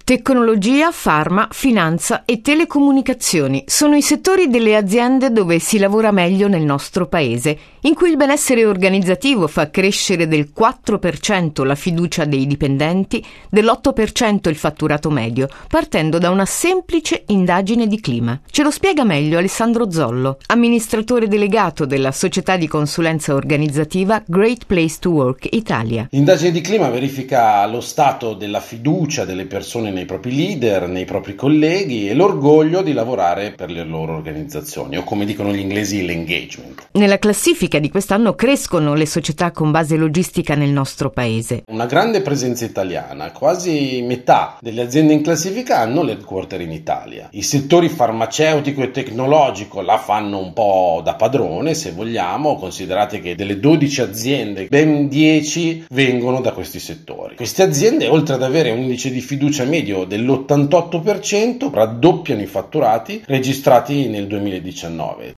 Tecnologia, farma, finanza e telecomunicazioni sono i settori delle aziende dove si lavora meglio nel nostro paese, in cui il benessere organizzativo fa crescere del 4% la fiducia dei dipendenti, dell'8% il fatturato medio, partendo da una semplice indagine di clima. Ce lo spiega meglio Alessandro Zollo, amministratore delegato della società di consulenza organizzativa Great Place to Work Italia. L'indagine di clima verifica lo stato della fiducia delle persone nei propri leader, nei propri colleghi e l'orgoglio di lavorare per le loro organizzazioni, o come dicono gli inglesi l'engagement. Nella classifica di quest'anno crescono le società con base logistica nel nostro paese. Una grande presenza italiana, quasi metà delle aziende in classifica hanno l'headquarter in Italia. I settori farmaceutico e tecnologico la fanno un po' da padrone, se vogliamo, considerate che delle 12 aziende ben 10 vengono da questi settori. Queste aziende, oltre ad avere un indice di fiducia medio dell'88%, raddoppiano i fatturati registrati nel 2019.